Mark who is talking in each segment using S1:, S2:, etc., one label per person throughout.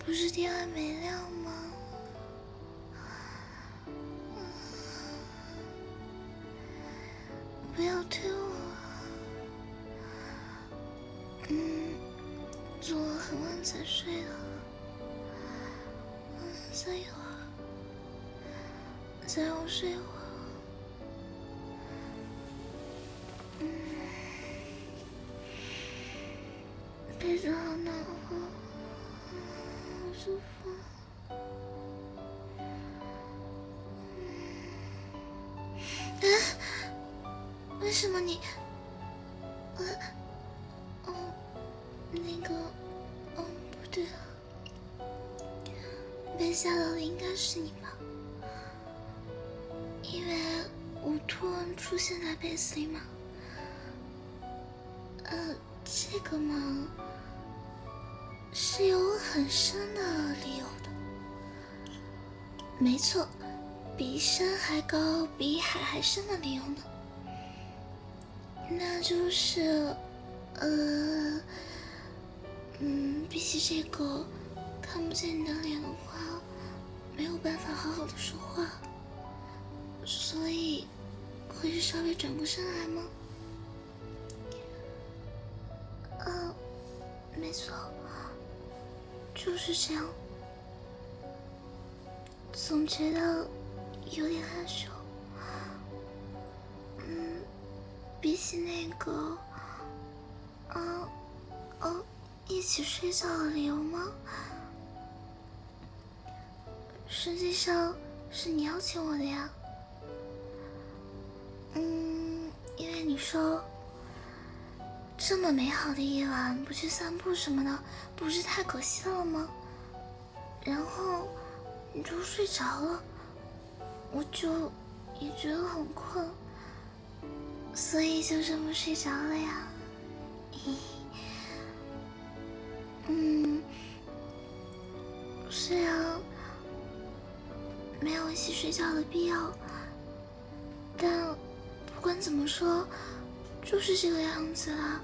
S1: 不是天还没亮吗？不要推我。昨晚很晚才睡的。再一会儿，再让我睡一会儿。被子好暖和，好舒服。为什么你？不对，被吓到的应该是你吧？因为我突然出现在被子里嘛。这个嘛，是有很深的理由的。没错，比山还高，比海还深的理由呢。那就是，比起这个看不见你的脸的话，没有办法好好的说话，所以会是稍微转过身来吗？没错，就是这样。总觉得有点害羞。比起那个，一起睡觉的理由吗？实际上是你邀请我的呀。因为你说这么美好的夜晚不去散步什么的，不是太可惜了吗？然后你就睡着了，我就也觉得很困，所以就这么睡着了呀。虽然没有一起睡觉的必要，但不管怎么说，就是这个样子啦。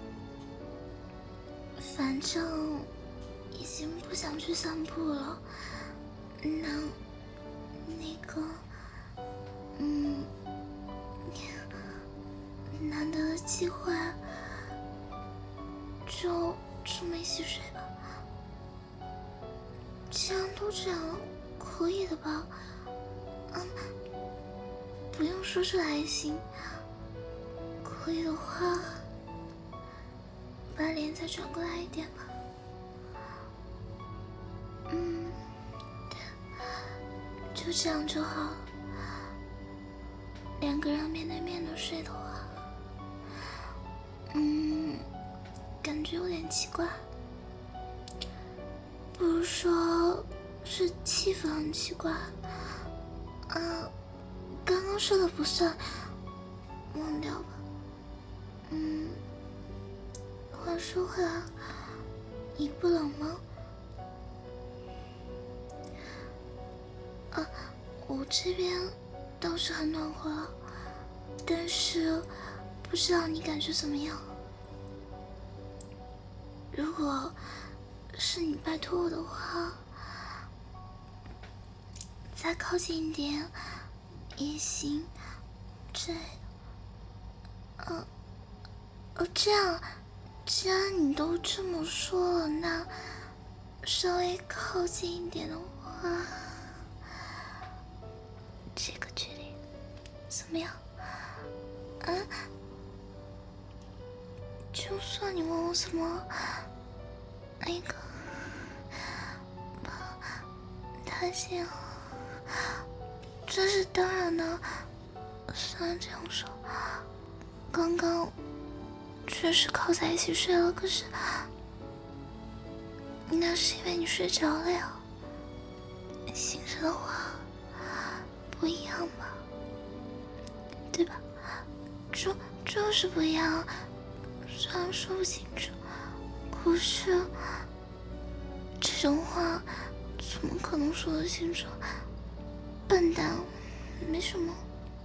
S1: 反正已经不想去散步了，那个，难得的机会，就这么一起睡吧。既然都这样了，可以的吧？不用说出来也行。可以的话，把脸再转过来一点吧。就这样就好了。两个人面对面的睡的话，感觉有点奇怪。不如说是气氛很奇怪。刚刚说的不算，忘掉吧。话说回来，你不冷吗？我这边倒是很暖和了，但是不知道你感觉怎么样。如果是你拜托我的话，再靠近一点也行之类的。这样，既然你都这么说了，那稍微靠近一点的话，这个距离怎么样？就算你问我怎么太近了，这是当然的。虽然这样说，刚刚确实靠在一起睡了，可是那是因为你睡着了呀。醒着的话不一样吧，对吧？就是不一样。虽然说不清楚，可是这种话怎么可能说得清楚？笨蛋，没什么。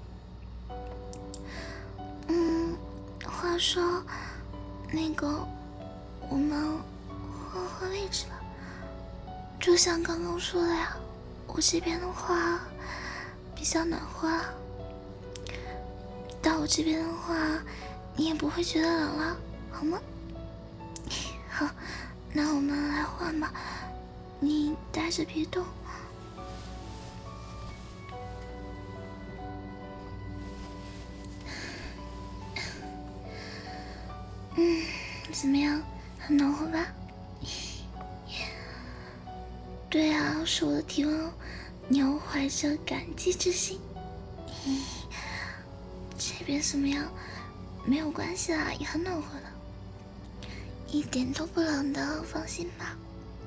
S1: 话说，我们换位置吧。 就像刚刚说的呀，我这边的话比较暖和啊，到我这边的话，你也不会觉得冷了，好吗？好，那我们来换吧，你待着别动。怎么样，很暖和吧？对啊，是我的体温哦，你要怀着感激之心。这边怎么样？没有关系啦，也很暖和的，一点都不冷的，放心吧。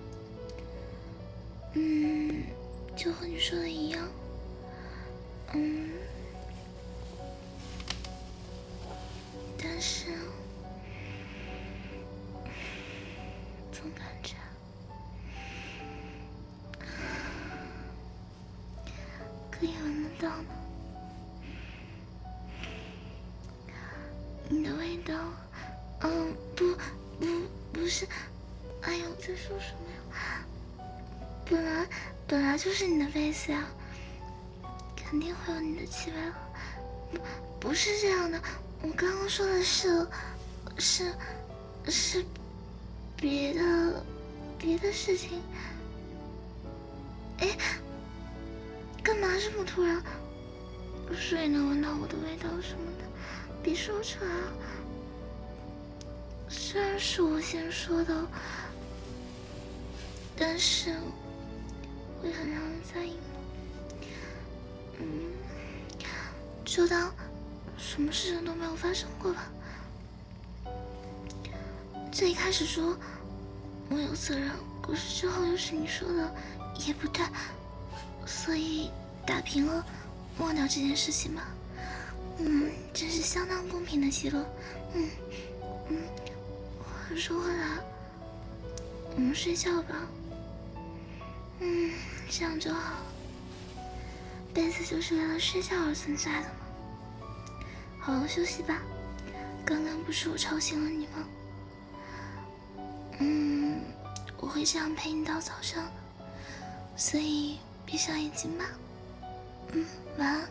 S1: 就和你说的一样，但是总感觉可以闻得到呢，你的味道。不是，哎呦，在说什么呀？本来就是你的杯子呀，肯定会有你的气味了。不是这样的，我刚刚说的是别的事情。哎，干嘛这么突然？谁能闻到我的味道什么的？别说出来啊！虽然是我先说的，但是会很让人在意吗？就当什么事情都没有发生过吧。最一开始说我有责任，可是之后又是你说的也不对，所以打平了，忘掉这件事情吧。这是相当公平的结论。话说回来，我们睡觉吧。这样就好。被子就是为了睡觉而存在的嘛。好好休息吧。刚刚不是我吵醒了你吗？我会这样陪你到早上的，所以闭上眼睛吧。晚安。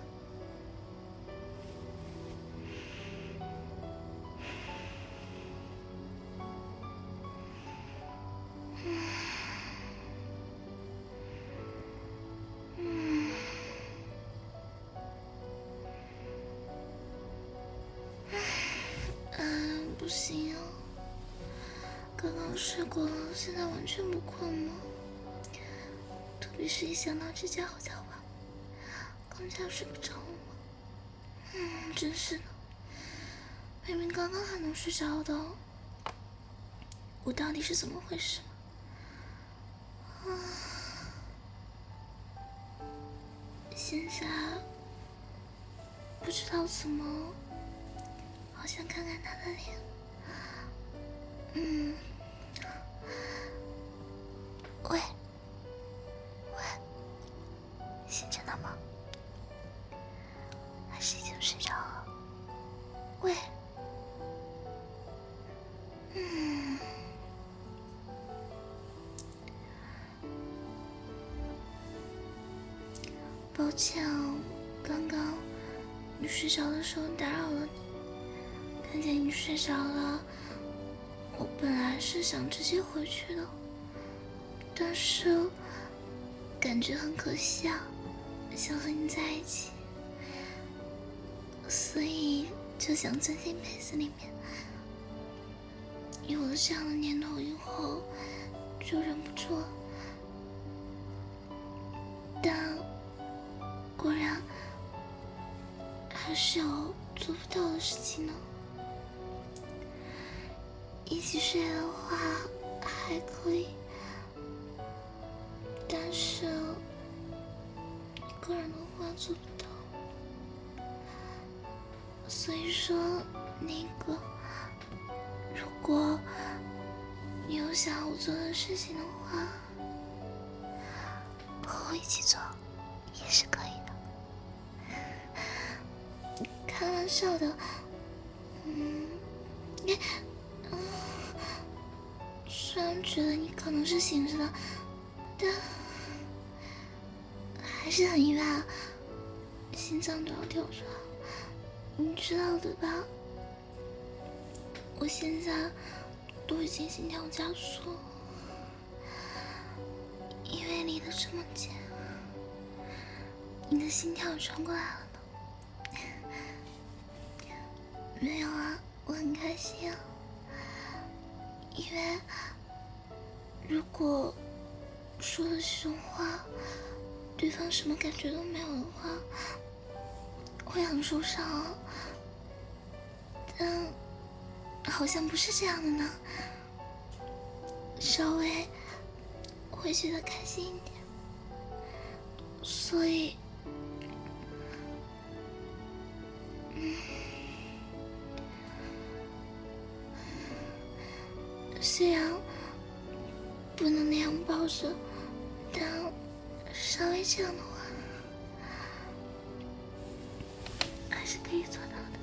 S1: 不行啊，刚刚睡过了，现在完全不困了。特别是一想到这家伙叫吧，更加睡不着了。真是的，明明刚刚还能睡着的，我到底是怎么回事？现在不知道怎么，好想看看他的脸。喂，醒着呢吗？还是已经睡着了？喂，抱歉啊，刚刚你睡着的时候打扰了你。看见你睡着了，我本来是想直接回去的，但是感觉很可惜啊，想和你在一起，所以就想钻进被子里面。有了这样的念头以后，就忍不住了。但果然还是有做不到的事情呢。一起睡的话还可以，但是一个人的话做不到。所以说那个，如果你有想要我做的事情的话，和我一起做也是可以的。开玩笑的。虽然觉得你可能是醒着的， 但还是很意外啊，心脏都要跳出来了，你知道的吧？我现在都已经心跳加速，因为离得这么近，你的心跳传过来了呢。没有啊，我很开心啊，因为如果说了这种话，对方什么感觉都没有的话，会很受伤啊。但好像不是这样的呢，稍微会觉得开心一点，所以，虽然不能那样抱着，但稍微这样的话，还是可以做到的。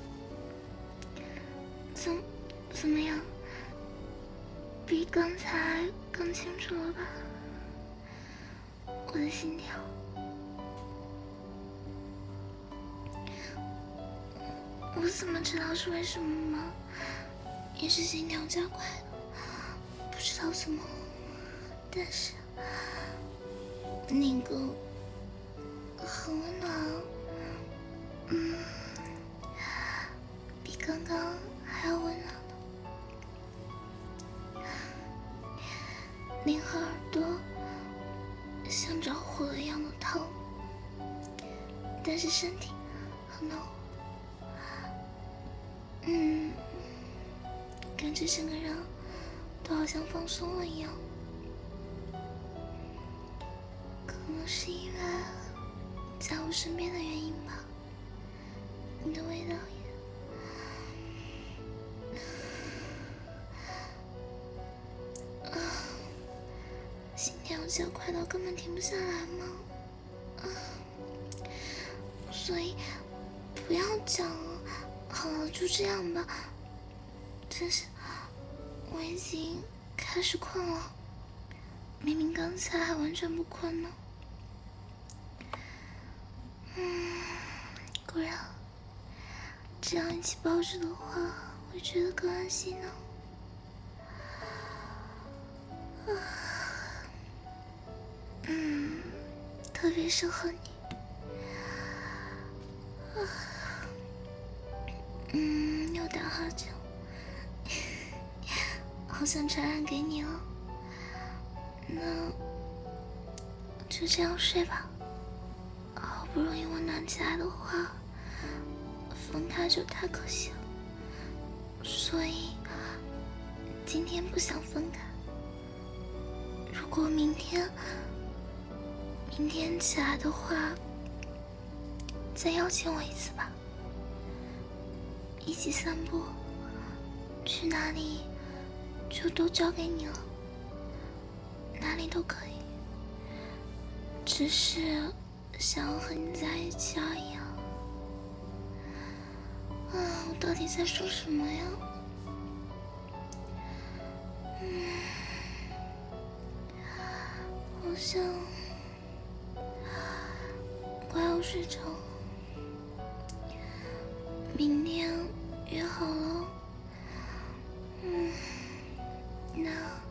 S1: 怎么样？比刚才更清楚了吧？我的心跳，我怎么知道是为什么吗？也是心跳加快了，不知道怎么，但是那个很温暖，比刚刚还要温暖的，连和耳朵像着火了一样的烫，但是身体很暖和，感觉整个人都好像放松了一样。可能是因为在我身边的原因吧，你的味道也心跳加快到根本停不下来吗？所以不要讲了，好了，就这样吧。真是，我已经开始困了，明明刚才还完全不困呢。果然，这样一起抱着的话，会觉得更安心呢。特别适合你。又打哈欠，好想传染给你了。那就这样睡吧。好不容易温暖起来的话，分开就太可惜了。所以今天不想分开。如果明天起来的话，再邀请我一次吧。一起散步，去哪里就都交给你了，哪里都可以，只是想要和你在一起而已啊。我到底在说什么呀？好像快要睡着了。明天约好了，那